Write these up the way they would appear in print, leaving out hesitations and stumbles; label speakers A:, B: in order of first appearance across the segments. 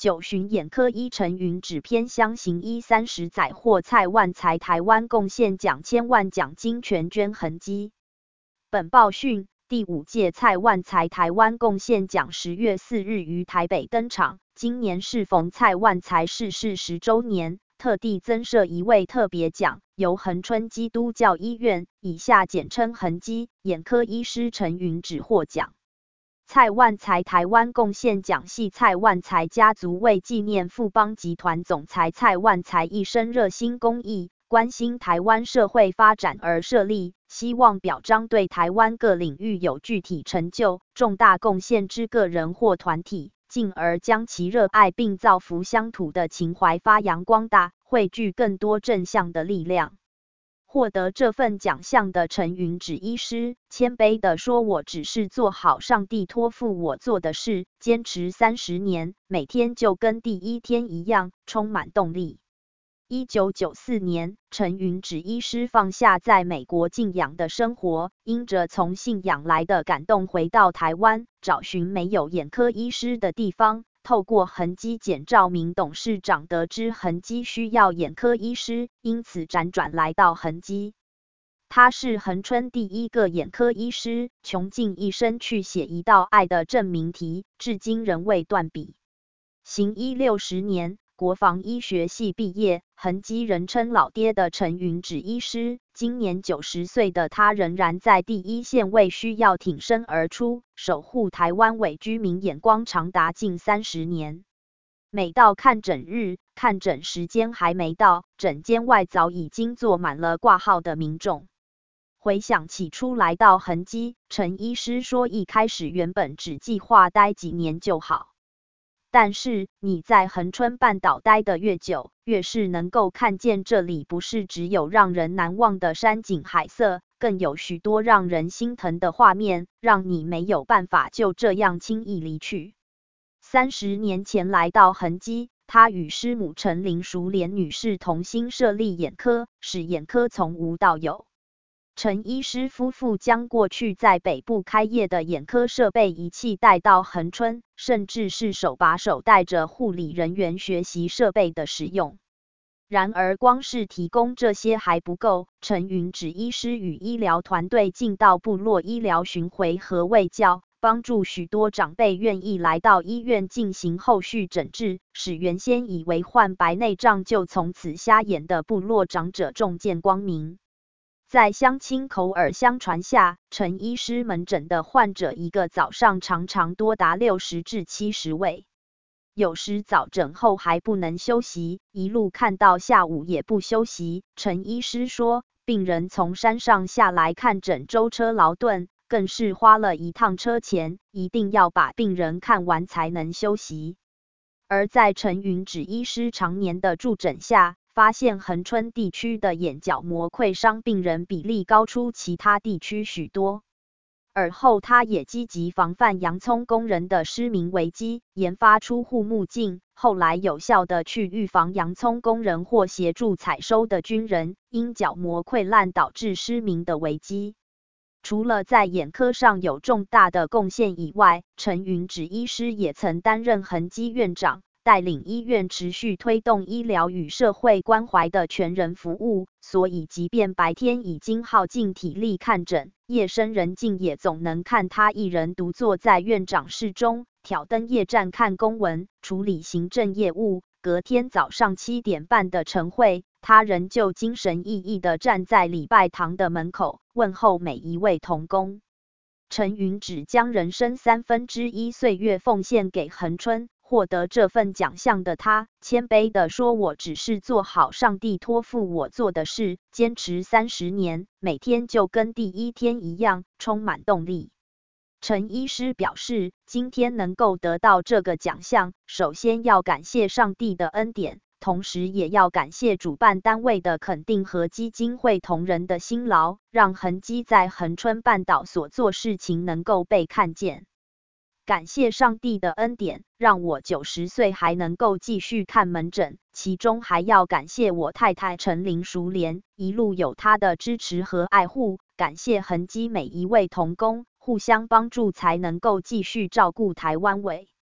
A: 9巡眼科医陈云芷偏乡行医30载获蔡万才台湾贡献奖1000万奖金全捐痕迹。本报讯，第5届蔡万才台湾贡献奖10月4日于台北登场，今年适逢蔡万才逝世10周年，特地增设一位特别奖，由恒春基督教医院（以下简称恒基）眼科医师陈云芷获奖。蔡万才台湾贡献奖系蔡万才家族为纪念富邦集团总裁蔡万才一生热心公益，关心台湾社会发展而设立，希望表彰对台湾各领域有具体成就、重大贡献之个人或团体，进而将其热爱并造福乡土的情怀发扬光大，汇聚更多正向的力量。获得这份奖项的陈云芷医师谦卑地说：“我只是做好上帝托付我做的事，坚持30年，每天就跟第一天一样，充满动力。”1994年，陈云芷医师放下在美国静养的生活，因着从信仰来的感动回到台湾，找寻没有眼科医师的地方。透过恒基简兆明董事长得知恒基需要眼科医师，因此辗转来到恒基。他是恒春第一个眼科医师，穷尽一生去写一道爱的证明题，至今仍未断笔。行医60年，国防医学系毕业，恒基人称老爹的陈云芷医师，今年90岁的他仍然在第一线为需要挺身而出，守护台湾伪居民眼光长达近30年。每到看诊日，看诊时间还没到，诊间外早已经坐满了挂号的民众。回想起初来到恒基，陈医师说一开始原本只计划待几年就好。但是你在恒春半岛待得越久，越是能够看见这里不是只有让人难忘的山景海色，更有许多让人心疼的画面，让你没有办法就这样轻易离去。30年前来到恒基，他与师母陈林淑莲女士同心设立眼科，使眼科从无到有。陈医师夫妇将过去在北部开业的眼科设备仪器带到恒春，甚至是手把手带着护理人员学习设备的使用。然而光是提供这些还不够，陈云芷医师与医疗团队进到部落医疗巡回和卫教，帮助许多长辈愿意来到医院进行后续诊治，使原先以为患白内障就从此瞎眼的部落长者重见光明。在乡亲口耳相传下，陈医师门诊的患者一个早上常常多达60至70位，有时早诊后还不能休息，一路看到下午也不休息。陈医师说，病人从山上下来看诊舟车劳顿，更是花了一趟车钱，一定要把病人看完才能休息。而在陈云芷医师常年的助诊下，发现恒春地区的眼角膜溃伤病人比例高出其他地区许多。而后他也积极防范洋葱工人的失明危机，研发出护目镜，后来有效的去预防洋葱工人或协助采收的军人因角膜溃烂导致失明的危机。除了在眼科上有重大的贡献以外，陈云芷医师也曾担任恒基院长，带领医院持续推动医疗与社会关怀的全人服务，所以即便白天已经耗尽体力看诊，夜深人静也总能看他一人独坐在院长室中，挑灯夜战看公文，处理行政业务。隔天早上7点半的晨会，他仍旧精神奕奕地站在礼拜堂的门口，问候每一位同工。陈云芷将人生1/3岁月奉献给恒春。获得这份奖项的他，谦卑地说：“我只是做好上帝托付我做的事，坚持30年，每天就跟第一天一样，充满动力。”陈医师表示，今天能够得到这个奖项，首先要感谢上帝的恩典，同时也要感谢主办单位的肯定和基金会同仁的辛劳，让恒基在恒春半岛所做事情能够被看见。感谢上帝的恩典，让我90岁还能够继续看门诊，其中还要感谢我太太陈林淑莲，一路有她的支持和爱护，感谢恒基每一位同工，互相帮助才能够继续照顾台湾尾。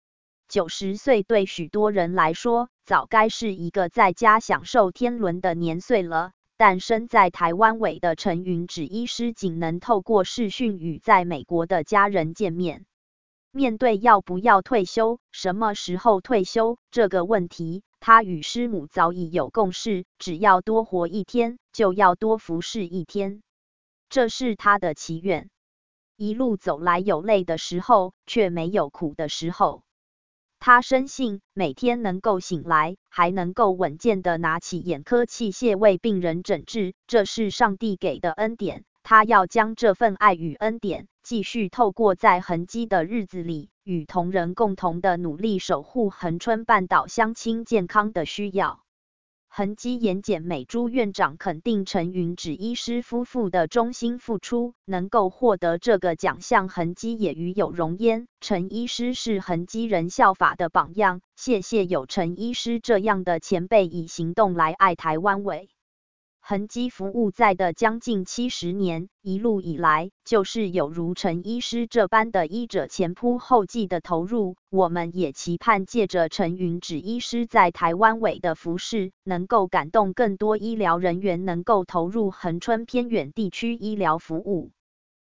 A: 90岁对许多人来说，早该是一个在家享受天伦的年岁了。但身在台湾尾的陈云芷医师仅能透过视讯与在美国的家人见面。面对要不要退休、什么时候退休这个问题，他与师母早已有共识，只要多活一天，就要多服侍一天。这是他的祈愿。一路走来有累的时候，却没有苦的时候。他深信，每天能够醒来，还能够稳健地拿起眼科器械为病人诊治，这是上帝给的恩典。他要将这份爱与恩典，继续透过在恒基的日子里，与同仁共同的努力，守护恒春半岛乡亲健康的需要。恒基眼检美朱院长肯定陈云芷医师夫妇的衷心付出，能够获得这个奖项，恒基也与有荣焉。陈医师是恒基人效法的榜样，谢谢有陈医师这样的前辈以行动来爱台湾尾。恒基服务在的将近70年，一路以来就是有如陈医师这般的医者前仆后继的投入。我们也期盼借着陈云芷医师在台湾尾的服事，能够感动更多医疗人员，能够投入恒春偏远地区医疗服务。